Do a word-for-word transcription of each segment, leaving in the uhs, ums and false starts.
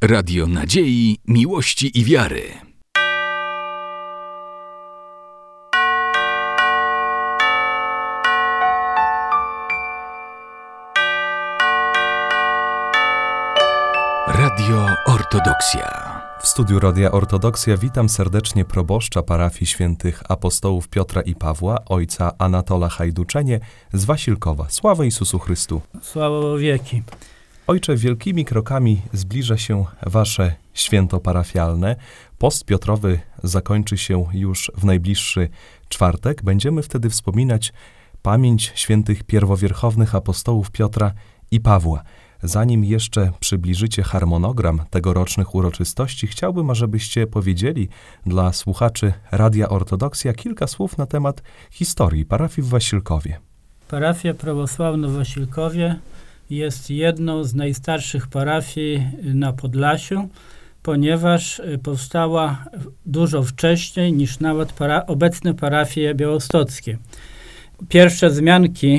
Radio Nadziei, Miłości i Wiary. Radio Ortodoksja. W studiu Radia Ortodoksja witam serdecznie proboszcza parafii świętych apostołów Piotra i Pawła, ojca Anatola Hajduczenie z Wasilkowa. Sława Jezusu Chrystu. Sława wieki. Ojcze, wielkimi krokami zbliża się wasze święto parafialne. Post Piotrowy zakończy się już w najbliższy czwartek. Będziemy wtedy wspominać pamięć świętych pierwowierchownych apostołów Piotra i Pawła. Zanim jeszcze przybliżycie harmonogram tegorocznych uroczystości, chciałbym, ażebyście powiedzieli dla słuchaczy Radia Ortodoksja kilka słów na temat historii parafii w Wasilkowie. Parafia prawosławna w Wasilkowie jest jedną z najstarszych parafii na Podlasiu, ponieważ powstała dużo wcześniej niż nawet para- obecne parafie białostockie. Pierwsze wzmianki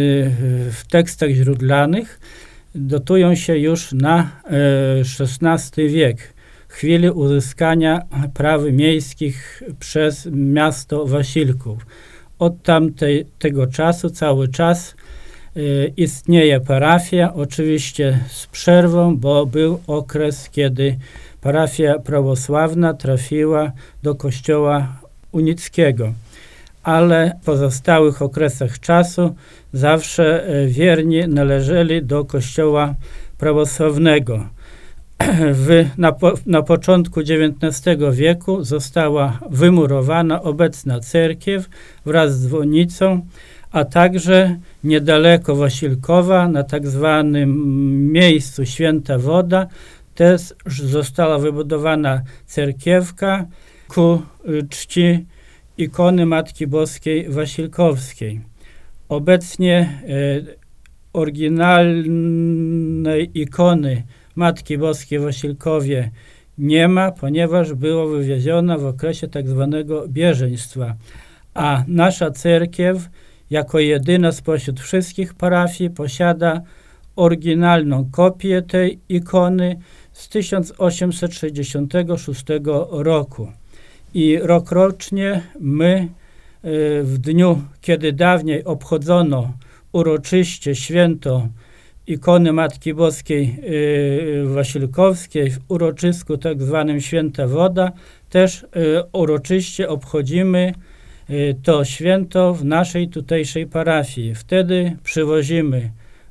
w tekstach źródlanych datują się już na szesnasty wiek, chwili uzyskania praw miejskich przez miasto Wasilków. Od tamtego czasu cały czas y, istnieje parafia, oczywiście z przerwą, bo był okres, kiedy parafia prawosławna trafiła do kościoła unickiego. Ale w pozostałych okresach czasu zawsze wierni należeli do kościoła prawosławnego. W, na, po, na początku dziewiętnastego wieku została wymurowana obecna cerkiew wraz z dzwonnicą, a także niedaleko Wasilkowa, na tak zwanym miejscu Święta Woda, też została wybudowana cerkiewka ku czci ikony Matki Boskiej Wasilkowskiej. Obecnie e, oryginalnej ikony Matki Boskiej w Wasilkowie nie ma, ponieważ była wywieziona w okresie tak zwanego bieżeństwa. A nasza cerkiew, jako jedyna spośród wszystkich parafii, posiada oryginalną kopię tej ikony z tysiąc osiemset sześćdziesiątego szóstego roku. I rokrocznie my w dniu, kiedy dawniej obchodzono uroczyście święto ikony Matki Boskiej Wasilkowskiej w uroczysku tak zwanym Święta Woda, też uroczyście obchodzimy to święto w naszej tutejszej parafii. Wtedy przywozimy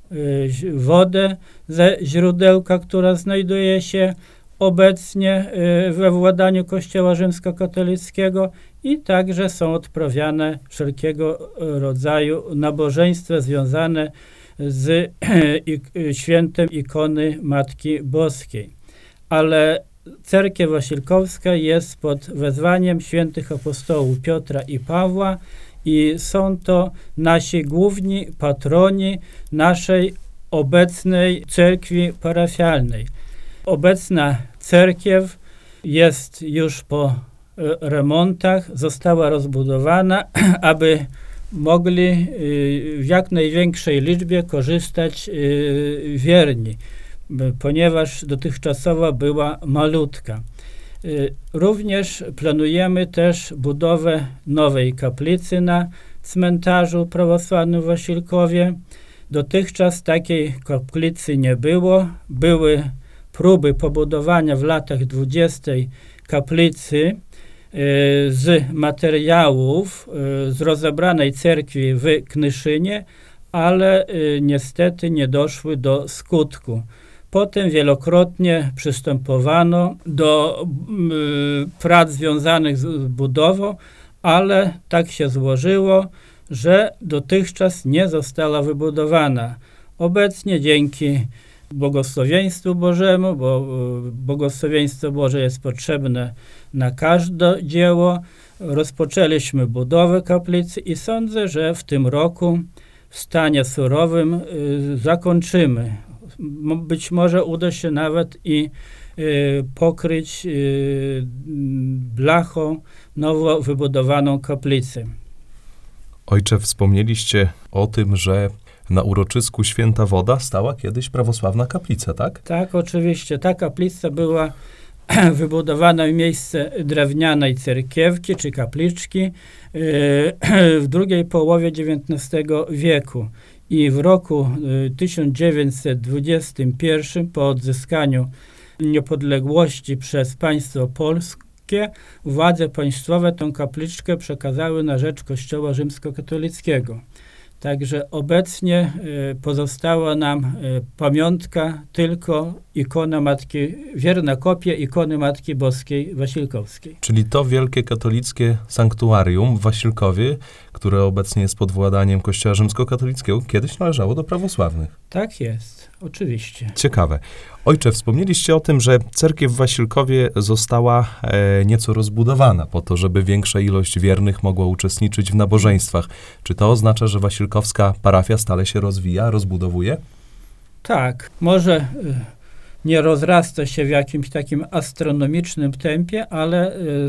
wodę ze źródełka, która znajduje się obecnie we władaniu Kościoła Rzymskokatolickiego i także są odprawiane wszelkiego rodzaju nabożeństwa związane z świętem ikony Matki Boskiej. Ale cerkiew wasilkowska jest pod wezwaniem świętych apostołów Piotra i Pawła i są to nasi główni patroni naszej obecnej cerkwi parafialnej. Obecna cerkiew jest już po remontach, została rozbudowana, aby mogli w jak największej liczbie korzystać wierni, ponieważ dotychczasowa była malutka. Również planujemy też budowę nowej kaplicy na cmentarzu prawosławnym w Wasilkowie. Dotychczas takiej kaplicy nie było. Były próby pobudowania w latach dwudziestych kaplicy z materiałów z rozebranej cerkwi w Knyszynie, ale niestety nie doszły do skutku. Potem wielokrotnie przystępowano do prac związanych z budową, ale tak się złożyło, że dotychczas nie została wybudowana. Obecnie dzięki błogosławieństwu Bożemu, bo błogosławieństwo Boże jest potrzebne na każde dzieło, rozpoczęliśmy budowę kaplicy i sądzę, że w tym roku w stanie surowym y, zakończymy. Być może uda się nawet i y, pokryć y, blachą nowo wybudowaną kaplicę. Ojcze, wspomnieliście o tym, że na uroczysku Święta Woda stała kiedyś prawosławna kaplica, tak? Tak, oczywiście. Ta kaplica była wybudowana w miejsce drewnianej cerkiewki czy kapliczki yy, w drugiej połowie dziewiętnastego wieku. I w roku y, tysiąc dziewięćset dwudziestym pierwszym, po odzyskaniu niepodległości przez państwo polskie, władze państwowe tę kapliczkę przekazały na rzecz Kościoła rzymskokatolickiego. Także obecnie y, pozostała nam y, pamiątka, tylko ikona Matki, wierna kopia ikony Matki Boskiej Wasilkowskiej. Czyli to wielkie katolickie sanktuarium w Wasilkowie, które obecnie jest pod władaniem Kościoła rzymskokatolickiego, kiedyś należało do prawosławnych. Tak jest, oczywiście. Ciekawe. Ojcze, wspomnieliście o tym, że cerkiew w Wasilkowie została e, nieco rozbudowana po to, żeby większa ilość wiernych mogła uczestniczyć w nabożeństwach. Czy to oznacza, że wasilkowska parafia stale się rozwija, rozbudowuje? Tak, może y, nie rozrasta się w jakimś takim astronomicznym tempie, ale y,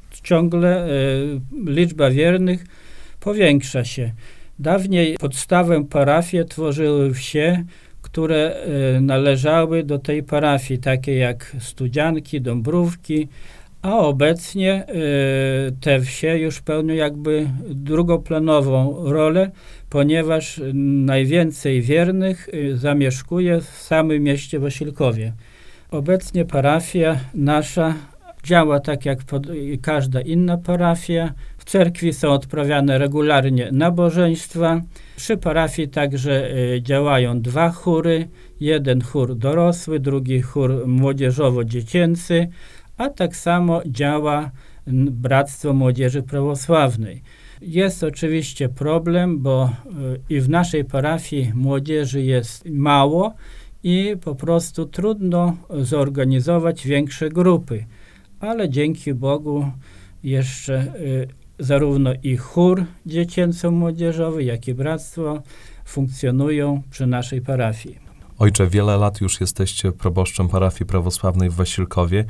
ciągle y, liczba wiernych powiększa się. Dawniej podstawę parafii tworzyły wsie, które y, należały do tej parafii, takie jak Studzianki, Dąbrówki, a obecnie y, te wsie już pełnią jakby drugoplanową rolę, ponieważ najwięcej wiernych y, zamieszkuje w samym mieście Wasilkowie. Obecnie parafia nasza działa tak jak pod, każda inna parafia. W cerkwi są odprawiane regularnie nabożeństwa. Przy parafii także y, działają dwa chóry. Jeden chór dorosły, drugi chór młodzieżowo-dziecięcy, a tak samo działa Bractwo Młodzieży Prawosławnej. Jest oczywiście problem, bo y, i w naszej parafii młodzieży jest mało i po prostu trudno zorganizować większe grupy. Ale dzięki Bogu jeszcze y, zarówno i chór dziecięco-młodzieżowy, jak i bractwo funkcjonują przy naszej parafii. Ojcze, wiele lat już jesteście proboszczem parafii prawosławnej w Wasilkowie.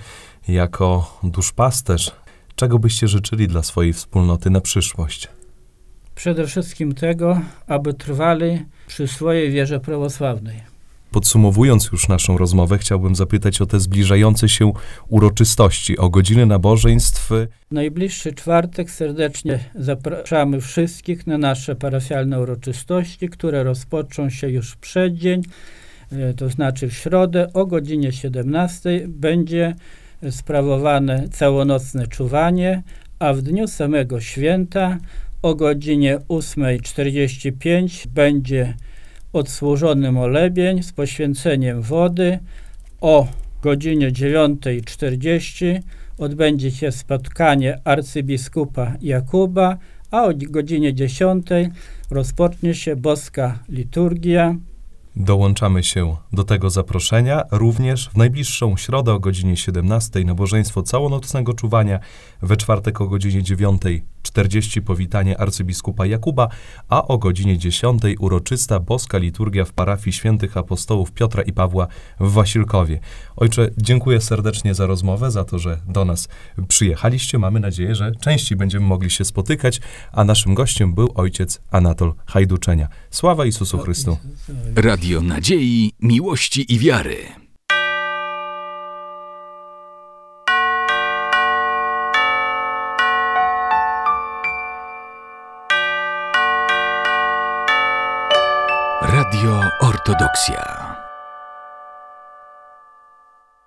Jako duszpasterz, czego byście życzyli dla swojej wspólnoty na przyszłość? Przede wszystkim tego, aby trwali przy swojej wierze prawosławnej. Podsumowując już naszą rozmowę, chciałbym zapytać o te zbliżające się uroczystości, o godziny nabożeństw. Najbliższy czwartek serdecznie zapraszamy wszystkich na nasze parafialne uroczystości, które rozpoczną się już w przeddzień, to znaczy w środę o godzinie siedemnastej będzie sprawowane całonocne czuwanie, a w dniu samego święta o godzinie ósmej czterdzieści pięć będzie odsłużony molebień z poświęceniem wody. O godzinie dziewiątej czterdzieści odbędzie się spotkanie arcybiskupa Jakuba, a o godzinie dziesiątej rozpocznie się boska liturgia. Dołączamy się do tego zaproszenia. Również w najbliższą środę o godzinie siedemnastej nabożeństwo całonocnego czuwania, we czwartek o godzinie dziewiątej czterdzieści powitanie arcybiskupa Jakuba, a o godzinie dziesiątej uroczysta boska liturgia w parafii świętych apostołów Piotra i Pawła w Wasilkowie. Ojcze, dziękuję serdecznie za rozmowę, za to, że do nas przyjechaliście. Mamy nadzieję, że częściej będziemy mogli się spotykać, a naszym gościem był ojciec Anatol Hajduczenia. Sława Jezusu Chrystu. Radio Nadziei, Miłości i Wiary. Radio Ortodoksja.